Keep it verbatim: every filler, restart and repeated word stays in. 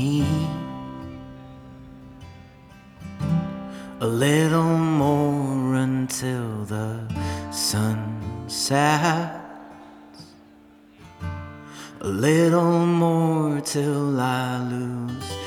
me. A little more until the sun sets. A little more till I lose